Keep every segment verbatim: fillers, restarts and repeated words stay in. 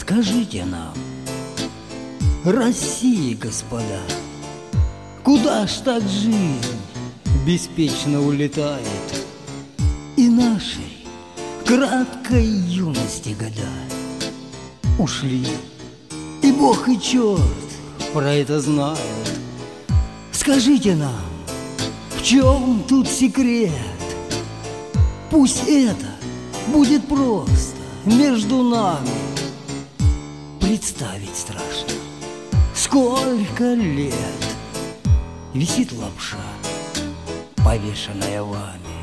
Скажите нам, России, господа, куда ж так жизнь беспечно улетает, и нашей краткой юности года ушли, и Бог и черт про это знают. Скажите нам, в чем тут секрет? Пусть это будет просто между нами. Представить страшно, сколько лет висит лапша, повешенная вами.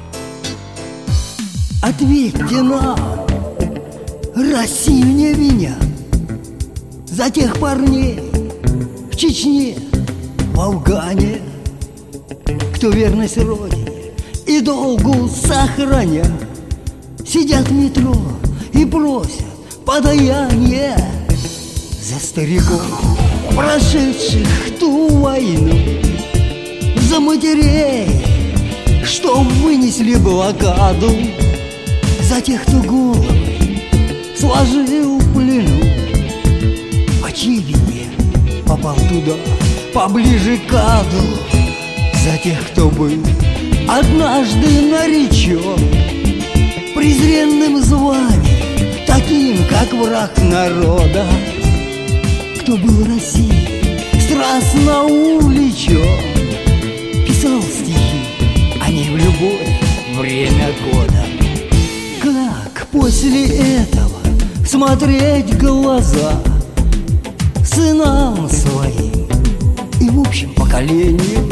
Ответьте нам, Россию не виня, за тех парней в Чечне, в Афгане, кто верность Родине и долгу сохраня, сидят в метро и просят подаяние за стариков, прошедших ту войну, за матерей, что вынесли блокаду, за тех, кто головы сложил в плену, по чьей вине попал туда, поближе к аду, за тех, кто был однажды наречен презренным званием, таким, как враг народа, кто был Россией страстно увлечен, писал стихи о ней в любое время года. Как после этого смотреть в глаза сынам своим и в общем поколению?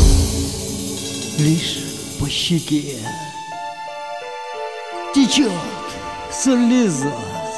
Лишь по щеке течет слеза,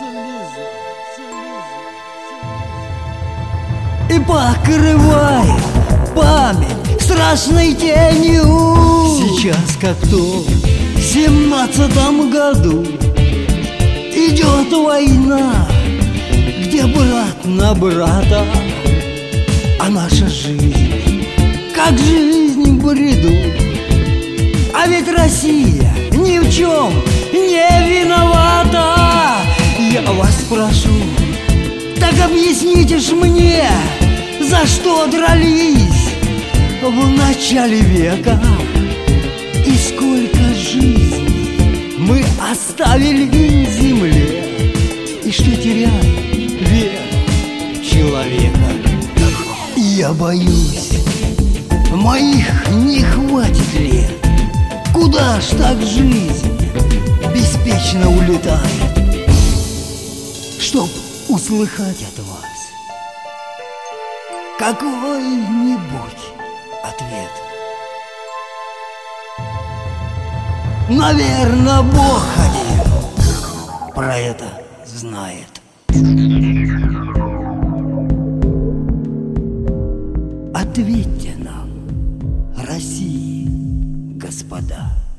и покрывает память страшной тенью. Сейчас, как то в семнадцатом году, идет война, где брат на брата, а наша жизнь, как жизнь в бреду. А ведь Россия ни в чем не виновата. Я вас прошу, так объясните ж мне, за что дрались в начале века, и сколько жизней мы оставили в земле, и что теряем веру человека. Я боюсь, моих не хватит лет. Куда ж так жизнь беспечно улетает, чтоб услыхать от вас какой-нибудь ответ? Наверно, Бог один про это знает. Ответьте нам, России, господа.